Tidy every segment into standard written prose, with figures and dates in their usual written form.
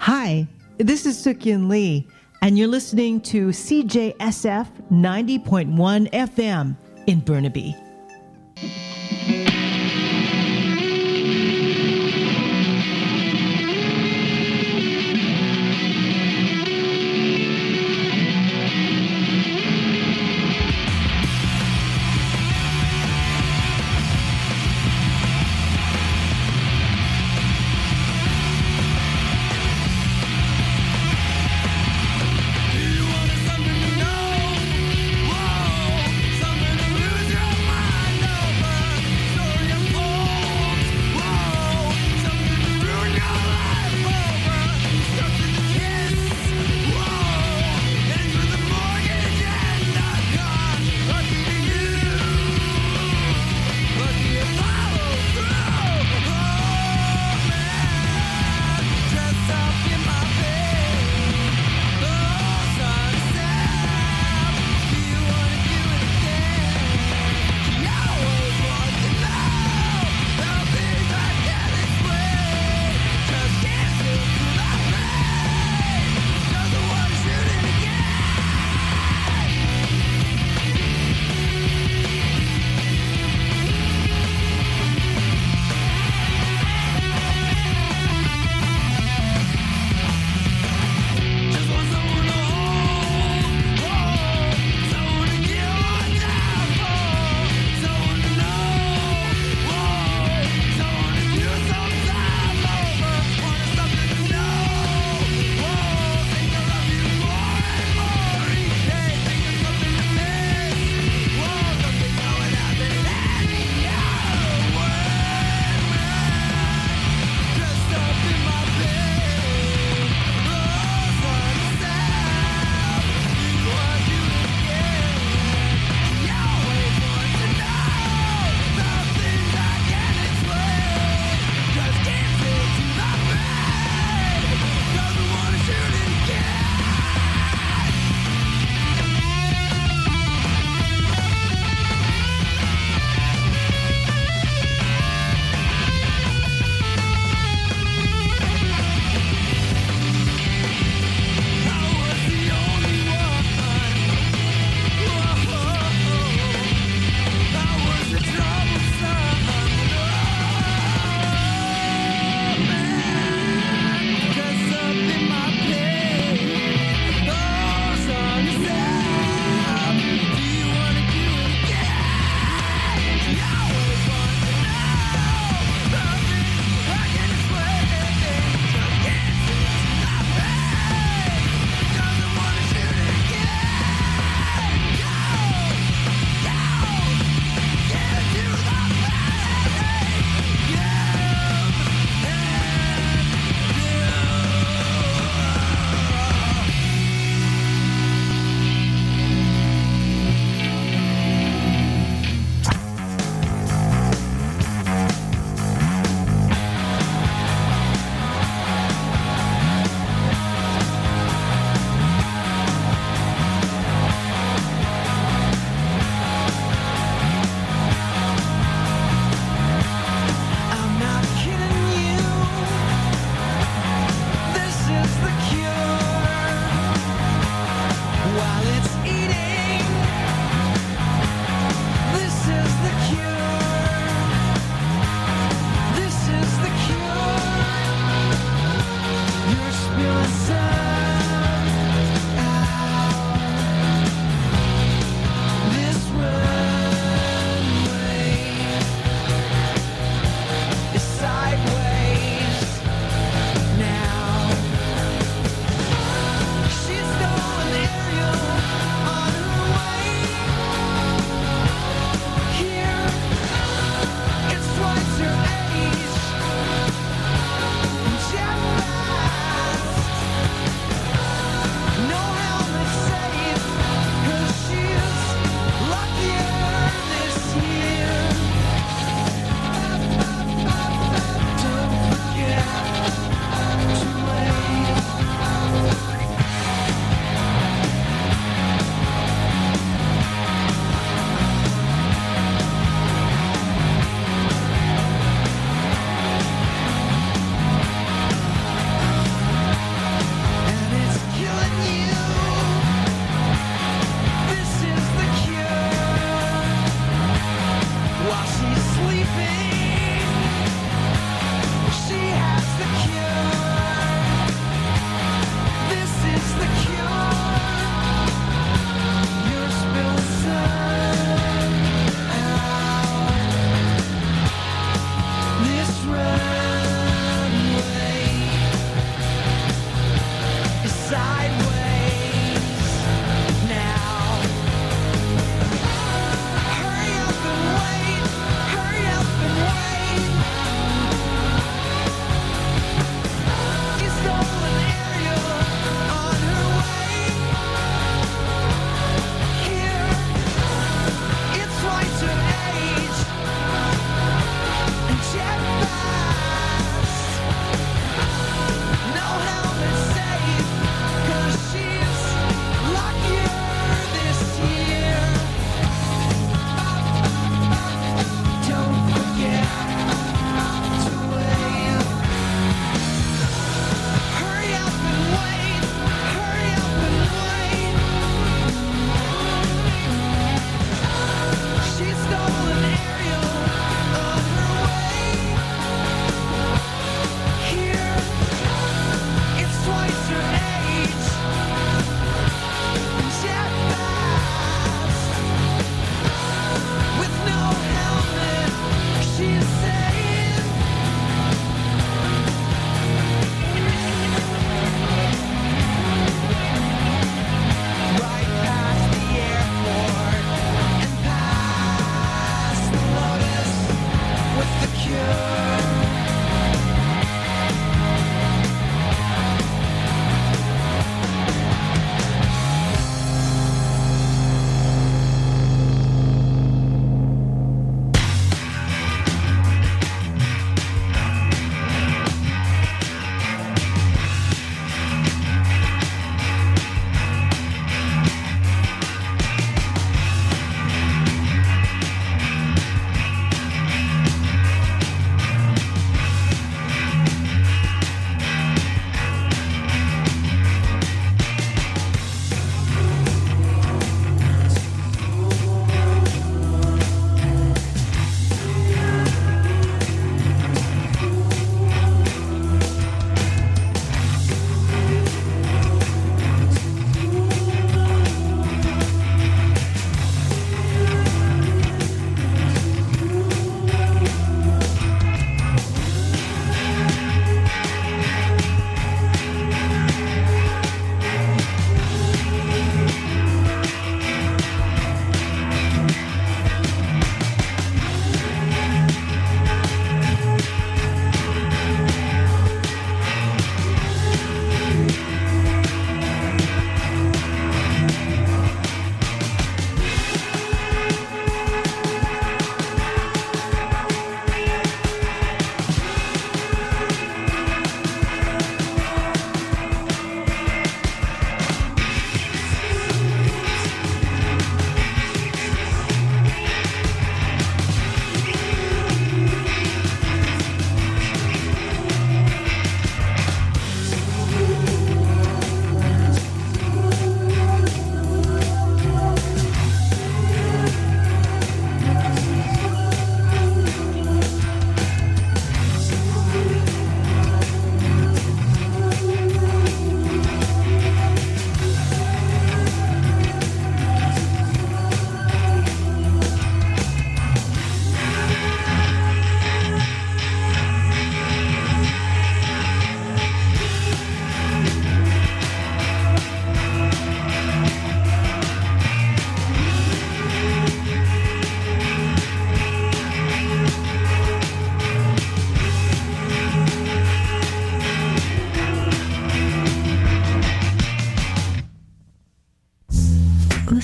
Hi, this is Sukyin Lee, and you're listening to CJSF 90.1 FM in Burnaby.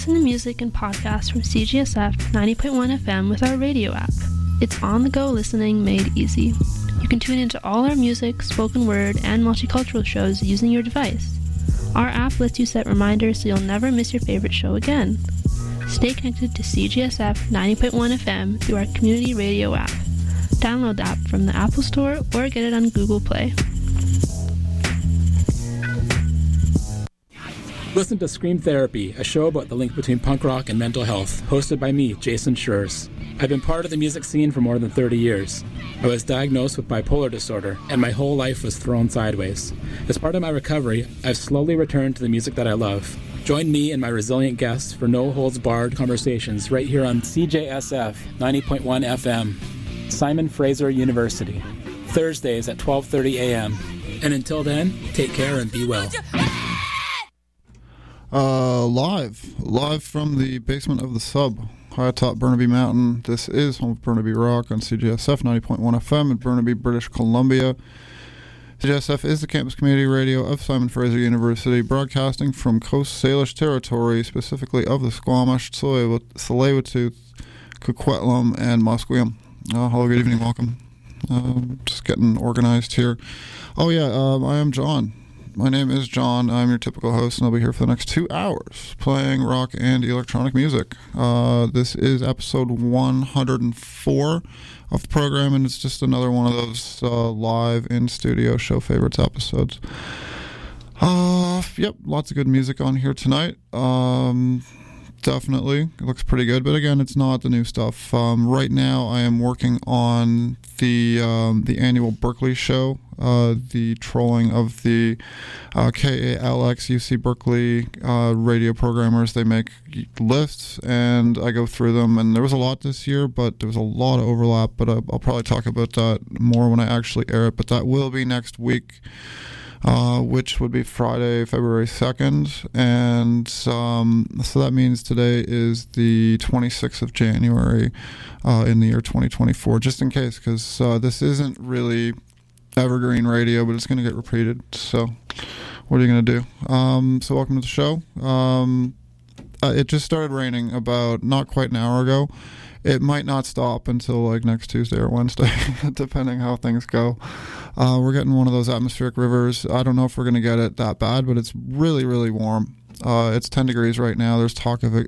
listen to music and podcasts from CJSF 90.1 FM with our radio app. It's on-the-go listening made easy. You can tune into all our music, spoken word, and multicultural shows using your device. Our app lets you set reminders so you'll never miss your favorite show again. Stay connected to CJSF 90.1 FM through our community radio app. Download the app from the Apple Store or get it on Google Play. Listen to Scream Therapy, a show about the link between punk rock and mental health, hosted by me, Jason Schurz. I've been part of the music scene for more than 30 years. I was diagnosed with bipolar disorder, and my whole life was thrown sideways. As part of my recovery, I've slowly returned to the music that I love. Join me and my resilient guests for no-holds-barred conversations right here on CJSF 90.1 FM, Simon Fraser University, Thursdays at 12:30 a.m. And until then, take care and be well. Live from the basement of the Sub, high atop Burnaby Mountain. This is home of Burnaby Rock on CJSF 90.1 FM in Burnaby, British Columbia. CJSF is the campus community radio of Simon Fraser University, broadcasting from Coast Salish territory, specifically of the Squamish, Tsleil-Waututh, Coquitlam, and Musqueam. Hello, good evening, welcome. Just getting organized here. I am John. My name is John. I'm your typical host, and I'll be here for the next 2 hours playing rock and electronic music. This is episode 104 of the program, and it's just another one of those live in-studio show favorites episodes. Lots of good music on here tonight. Definitely. It looks pretty good, but again, it's not the new stuff. Right now, I am working on the annual Berkeley show, the trolling of the KALX UC Berkeley radio programmers. They make lists, and I go through them, and there was a lot this year, but there was a lot of overlap, but I'll probably talk about that more when I actually air it, but that will be next week. Which would be Friday, February 2nd, and so that means today is the 26th of January in the year 2024, just in case, because this isn't really evergreen radio, but it's going to get repeated, so what are you going to do? So welcome to the show. It just started raining about not quite an hour ago. It might not stop until like next Tuesday or Wednesday, depending how things go. We're getting one of those atmospheric rivers. I don't know if we're going to get it that bad, but it's really, really warm. It's 10 degrees right now. There's talk of it.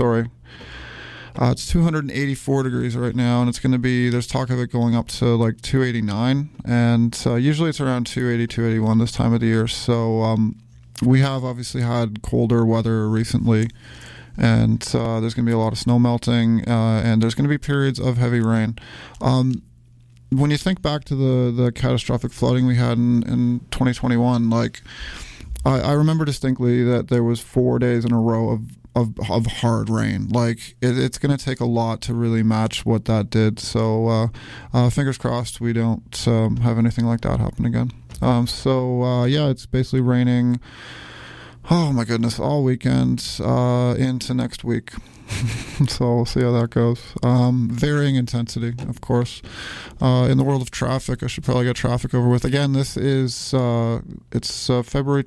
It's 284 degrees right now, and there's talk of it going up to like 289. And usually it's around 280, 281 this time of the year. So we have obviously had colder weather recently. And there's going to be a lot of snow melting, and there's going to be periods of heavy rain. When you think back to the catastrophic flooding we had in 2021, like I remember distinctly that there was 4 days in a row of hard rain. Like it's going to take a lot to really match what that did. So fingers crossed we don't have anything like that happen again. It's basically raining. Oh my goodness, all weekend into next week. So we'll see how that goes. Varying intensity, of course. In the world of traffic, I should probably get traffic over with. Again, this is, it's January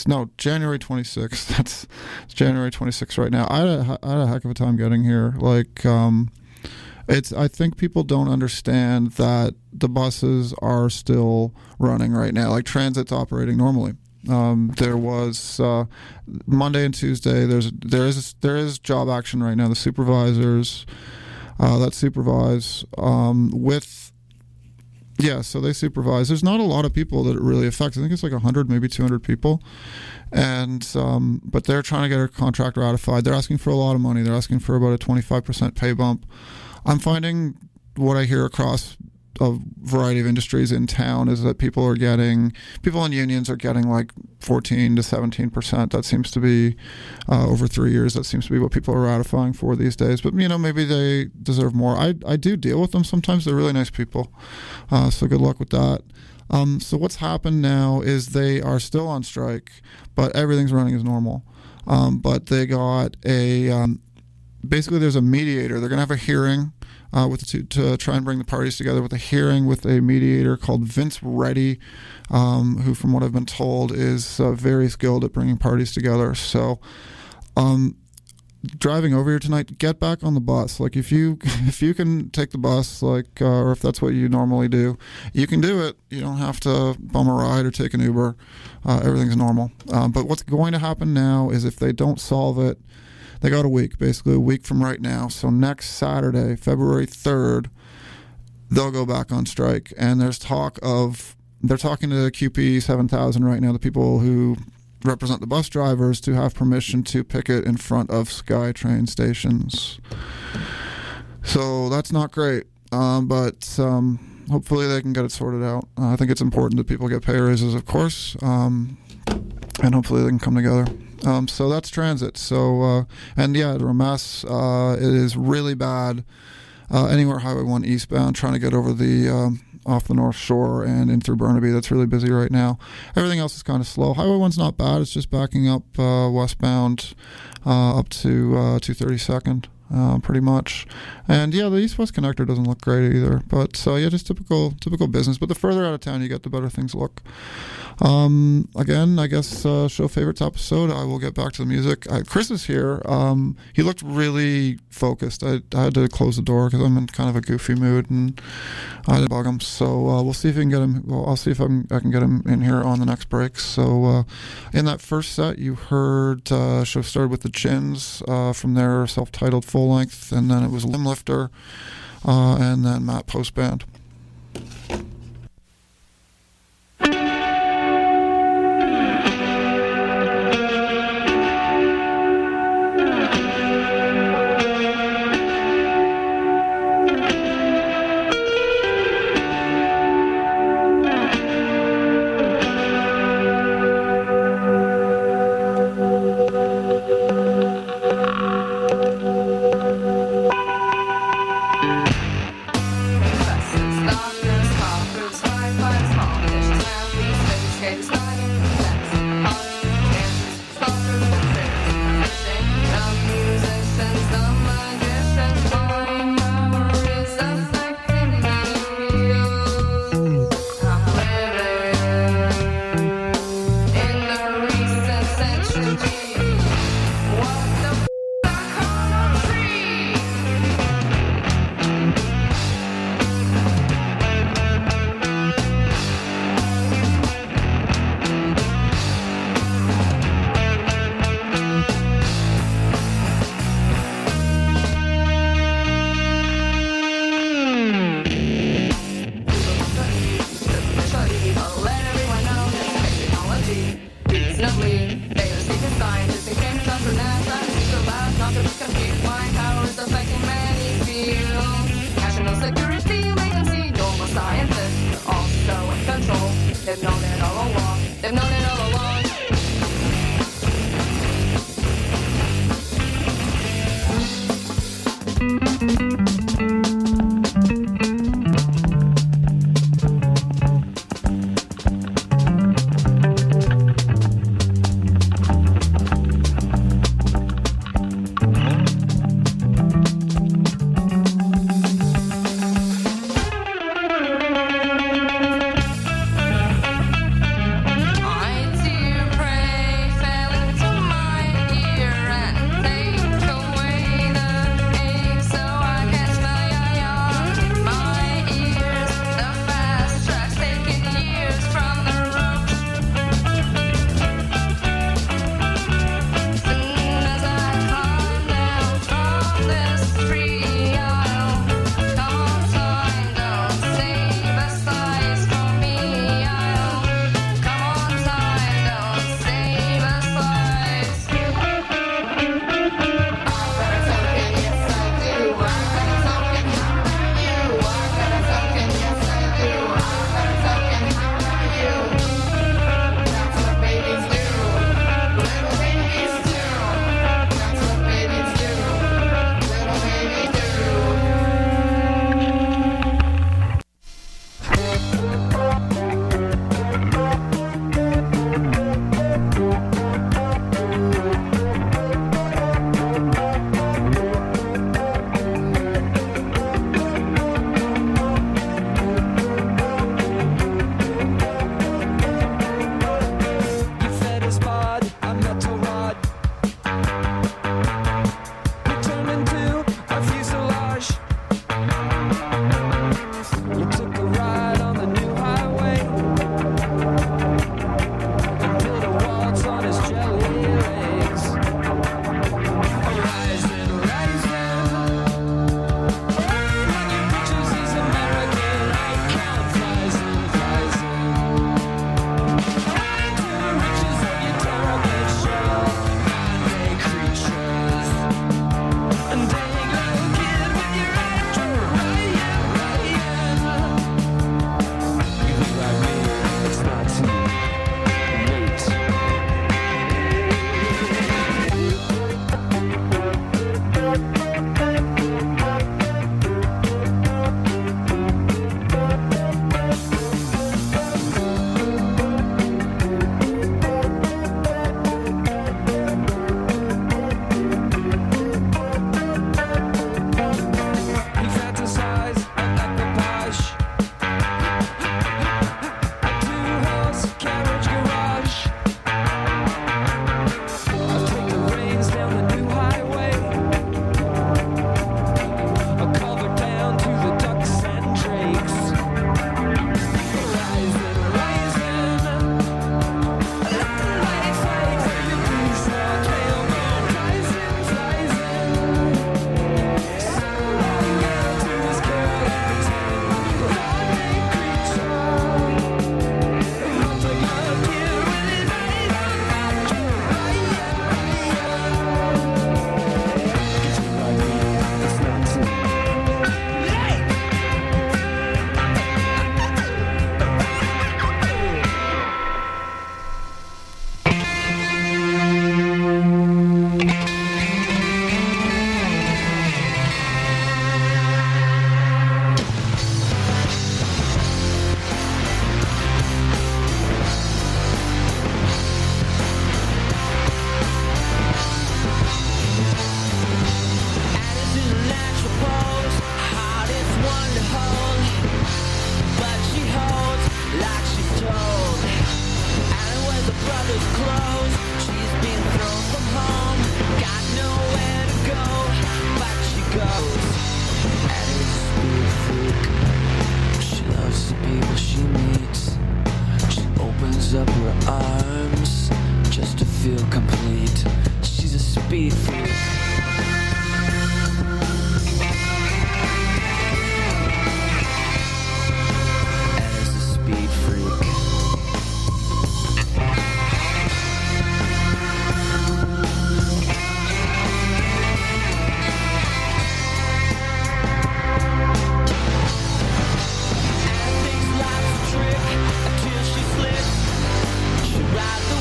26th. It's January 26th right now. I had a heck of a time getting here. Like, I think people don't understand that the buses are still running right now. Like, transit's operating normally. There was Monday and Tuesday. There is job action right now. The supervisors that supervise so they supervise. There's not a lot of people that it really affects. I think it's like 100, maybe 200 people, and but they're trying to get a contract ratified. They're asking for a lot of money. They're asking for about a 25% pay bump. I'm finding what I hear across a variety of industries in town is that people in unions are getting like 14 to 17%. That seems to be over 3 years. That seems to be what people are ratifying for these days. But maybe they deserve more. I do deal with them sometimes. They're really nice people. So good luck with that. So what's happened now is they are still on strike, but everything's running as normal. But they got basically there's a mediator. They're going to have a hearing to try and bring the parties together with a hearing with a mediator called Vince Reddy, who, from what I've been told, is very skilled at bringing parties together. So driving over here tonight, get back on the bus. Like if you can take the bus, like or if that's what you normally do, you can do it. You don't have to bum a ride or take an Uber. Everything's normal. But what's going to happen now is if they don't solve it, they got a week, basically a week from right now. So next Saturday, February 3rd, they'll go back on strike. And there's talk of, they're talking to QP 7000 right now, the people who represent the bus drivers, to have permission to picket in front of SkyTrain stations. So that's not great, but hopefully they can get it sorted out. I think it's important that people get pay raises, of course, and hopefully they can come together. So that's transit. So and yeah, the mess. It is really bad anywhere Highway 1 eastbound, trying to get over the off the North Shore and in through Burnaby. That's really busy right now. Everything else is kind of slow. Highway 1's not bad. It's just backing up westbound up to 232nd. Pretty much. And yeah, the east-west connector doesn't look great either, but yeah, just typical business. But the further out of town you get, the better things look. Again, I guess show favorites episode. I will get back to the music. Chris is here. He looked really focused. I had to close the door because I'm in kind of a goofy mood and I didn't bug him. So we'll see if we can get him. Well, I'll see if I can get him in here on the next break. So in that first set, you heard show started with the Chins from their self-titled full length, and then it was Limblifter, and then Matt Postband.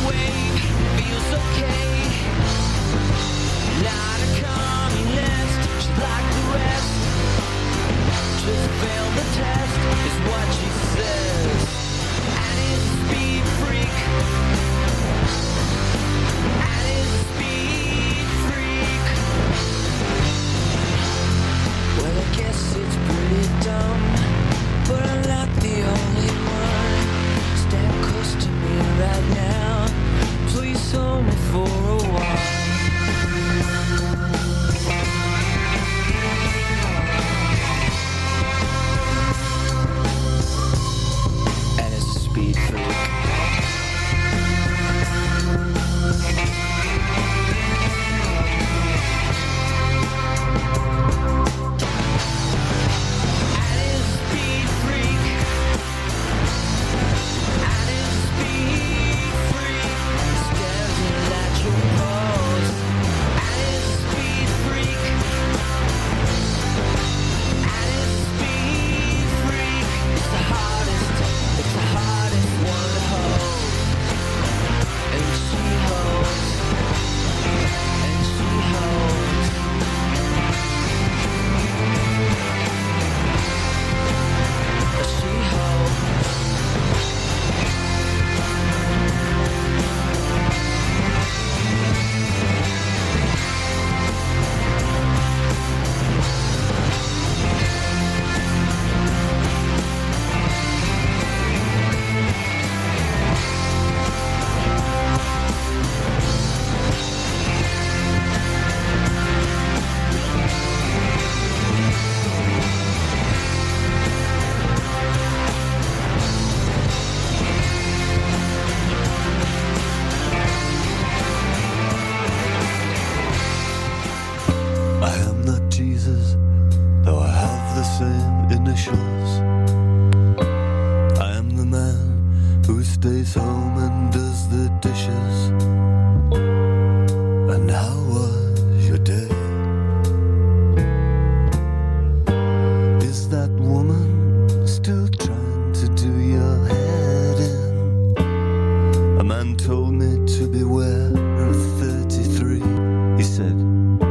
wave feels okay. Not a communist, she's like the rest. Just failed the test, is what she says. And is a speed freak. And is a speed freak. Well, I guess it's pretty dumb, but I'm not the only one. Stand close to me right now. Please hold me for a while. And it's a speed freak. I am not Jesus, though I have the same initials. I am the man who stays home and does the dishes. And how was your day? Is that woman still trying to do your head in? A man told me to beware of 33. He said,